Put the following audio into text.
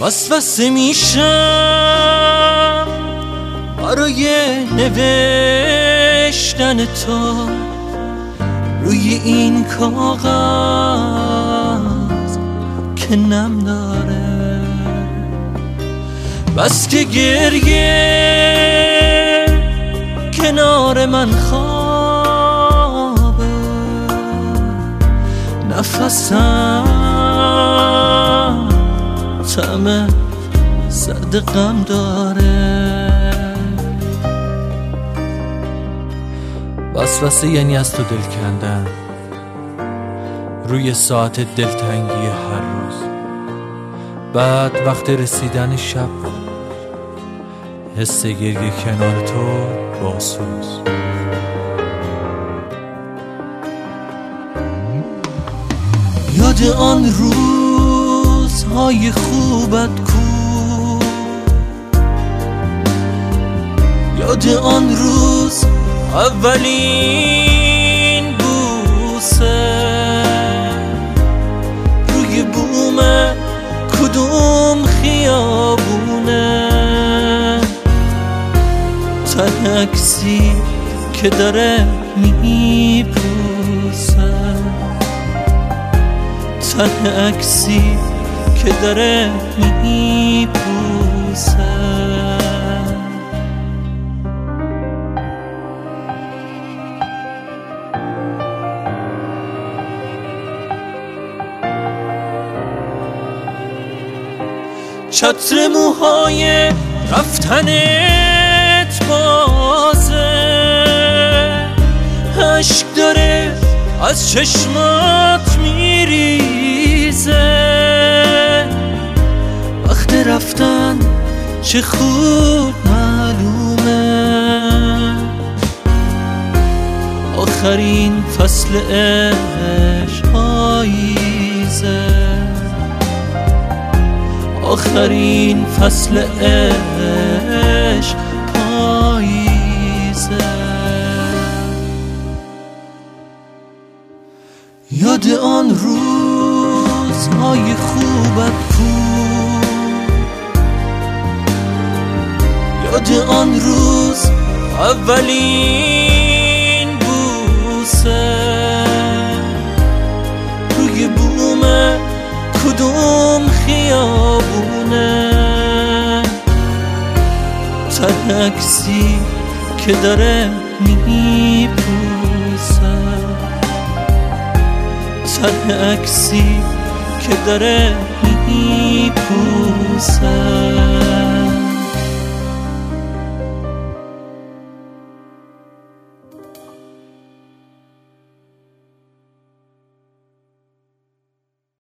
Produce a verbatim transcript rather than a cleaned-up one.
وسوسه میشم برای نوشتن تو روی این کاغذ که نم داره. بس که گریه کنار من خوابه، نفسم طعم زرد غم داره. وسوسه یعنی از تو دل کندن روی ساعت دلتنگی هر روز، بعد وقت رسیدن شب حس گریه کنار تو با سوز. یاد آن روزهای خوبت کو، یاد آن روز اولین بوسه روی بوم کدوم خیابونه، تن عکسی که داره میپوسه، تن عکسی که داره میپوسه. چتر موهای رفتنت بازه، عشق داره از چشمات میریزه. وقت رفتن چه خوب معلومه، آخرین فصل عشق پاییزه، آخرین فصل عشق پاییزه. یاد آن روزهای خوبت کو، یاد آن روز اولین بوسه روی بوم کدوم خیابونه، تن عکسی که داره میپوسه، تن عکسی که داره میپوسه.